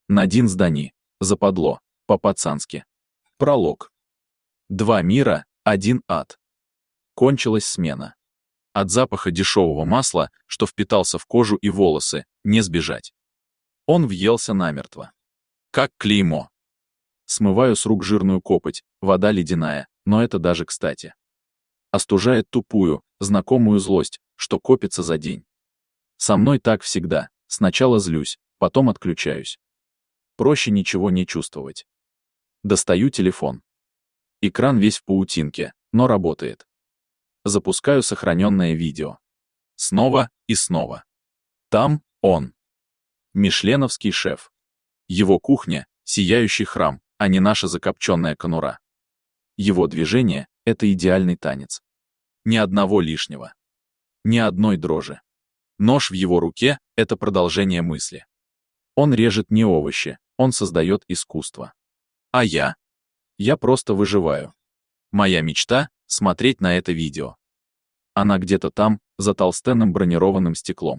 Надин Здани. Западло. По-пацански. Пролог. 2 мира, 1 ад. Кончилась смена. От запаха дешевого масла, что впитался в кожу и волосы, не сбежать. Он въелся намертво. Как клеймо. Смываю с рук жирную копоть, вода ледяная, но это даже кстати. Остужает тупую, знакомую злость, что копится за день. Со мной так всегда. Сначала злюсь, потом отключаюсь. Проще ничего не чувствовать. Достаю телефон. Экран весь в паутинке, но работает. Запускаю сохраненное видео. Снова и снова. Там он. Мишленовский шеф. Его кухня — сияющий храм, а не наша закопченная конура. Его движение — это идеальный танец. Ни одного лишнего. Ни одной дрожи. Нож в его руке — это продолжение мысли. Он режет не овощи, он создает искусство. А я? Я просто выживаю. Моя мечта — смотреть на это видео. Она где-то там, за толстенным бронированным стеклом.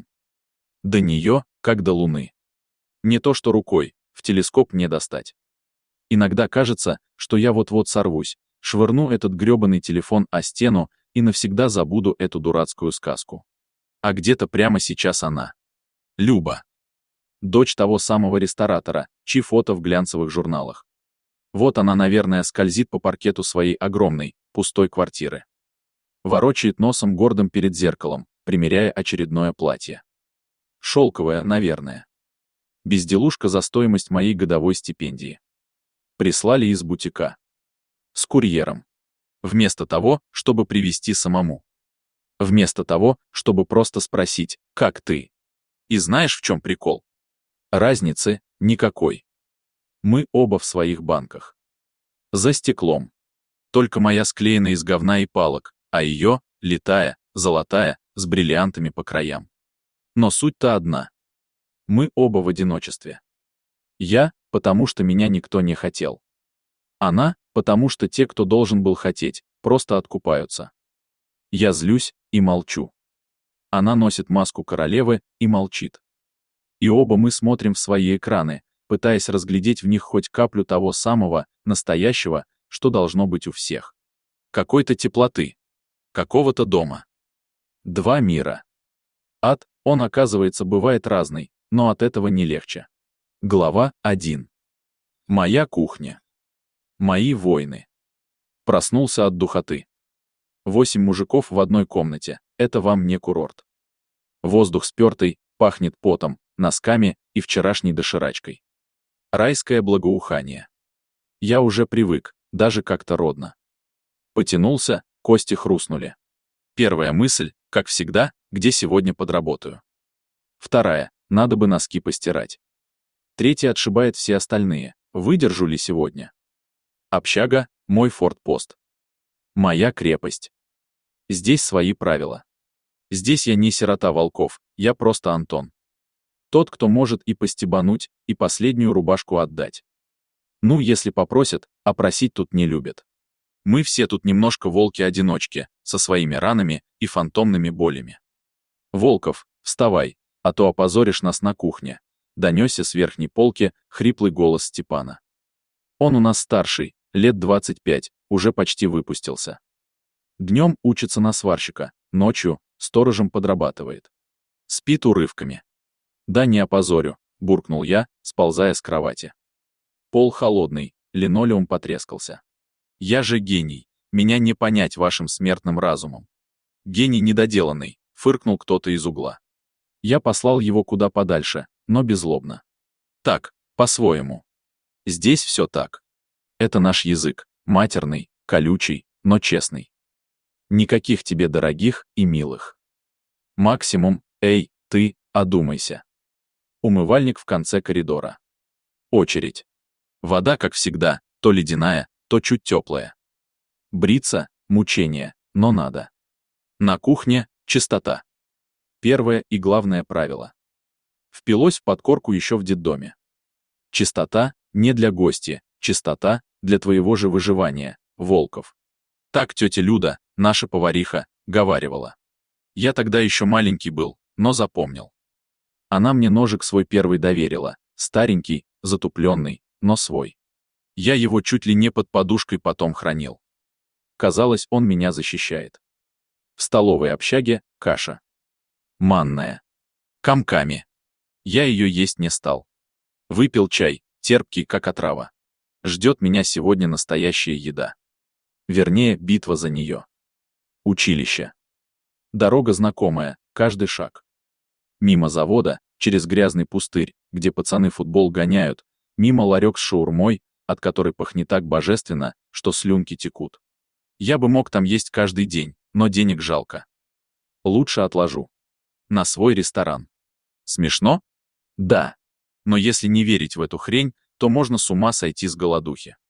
До нее, как до луны. Не то что рукой, в телескоп не достать. Иногда кажется, что я вот-вот сорвусь, швырну этот грёбаный телефон о стену и навсегда забуду эту дурацкую сказку. А где-то прямо сейчас она. Люба. Дочь того самого ресторатора, чьи фото в глянцевых журналах. Вот она, наверное, скользит по паркету своей огромной, пустой квартиры. Ворочает носом гордым перед зеркалом, примеряя очередное платье. Шелковое, наверное. Безделушка за стоимость моей годовой стипендии. Прислали из бутика. С курьером. Вместо того, чтобы привезти самому. Вместо того, чтобы просто спросить, как ты? И знаешь, в чем прикол? Разницы никакой. Мы оба в своих банках. За стеклом. Только моя склеена из говна и палок, а ее — литая, золотая, с бриллиантами по краям. Но суть-то одна. Мы оба в одиночестве. Я, потому что меня никто не хотел. Она, потому что те, кто должен был хотеть, просто откупаются. Я злюсь и молчу. Она носит маску королевы и молчит. И оба мы смотрим в свои экраны, пытаясь разглядеть в них хоть каплю того самого, настоящего, что должно быть у всех. Какой-то теплоты. Какого-то дома. 2 мира. Ад, он, оказывается, бывает разный, но от этого не легче. Глава 1. Моя кухня. Мои войны. Проснулся от духоты. 8 мужиков в одной комнате — это вам не курорт. Воздух спёртый, пахнет потом, носками и вчерашней доширачкой. Райское благоухание. Я уже привык, даже как-то родно. Потянулся, кости хрустнули. Первая мысль, как всегда, где сегодня подработаю. Вторая, надо бы носки постирать. Третья отшибает все остальные, выдержу ли сегодня. Общага — мой фортпост. Моя крепость. Здесь свои правила. Здесь я не сирота волков, я просто Антон. Тот, кто может и постебануть, и последнюю рубашку отдать. Ну, если попросят, а просить тут не любят. Мы все тут немножко волки-одиночки, со своими ранами и фантомными болями. Волков, вставай, а то опозоришь нас на кухне, донесся с верхней полки хриплый голос Степана. Он у нас старший, лет 25, уже почти выпустился. Днем учится на сварщика, ночью сторожем подрабатывает. Спит урывками. Да не опозорю, буркнул я, сползая с кровати. Пол холодный, линолеум потрескался. Я же гений, меня не понять вашим смертным разумом. Гений недоделанный, фыркнул кто-то из угла. Я послал его куда подальше, но беззлобно. Так, по-своему. Здесь все так. Это наш язык, матерный, колючий, но честный. Никаких тебе дорогих и милых. Максимум, эй, ты, одумайся. Умывальник в конце коридора. Очередь. Вода, как всегда, то ледяная, то чуть теплая. Бриться — мучение, но надо. На кухне — чистота. Первое и главное правило. Впилось в подкорку еще в детдоме. Чистота не для гостя, чистота для твоего же выживания, Волков. Так тетя Люда, наша повариха, говаривала. Я тогда еще маленький был, но запомнил. Она мне ножик свой первый доверила, старенький, затупленный, но свой. Я его чуть ли не под подушкой потом хранил. Казалось, он меня защищает. В столовой общаге каша. Манная. Комками. Я ее есть не стал. Выпил чай, терпкий, как отрава. Ждет меня сегодня настоящая еда. Вернее, битва за нее. Училище. Дорога знакомая, каждый шаг. Мимо завода, через грязный пустырь, где пацаны футбол гоняют, мимо ларек с шаурмой, от которой пахнет так божественно, что слюнки текут. Я бы мог там есть каждый день, но денег жалко. Лучше отложу. На свой ресторан. Смешно? Да. Но если не верить в эту хрень, то можно с ума сойти с голодухи.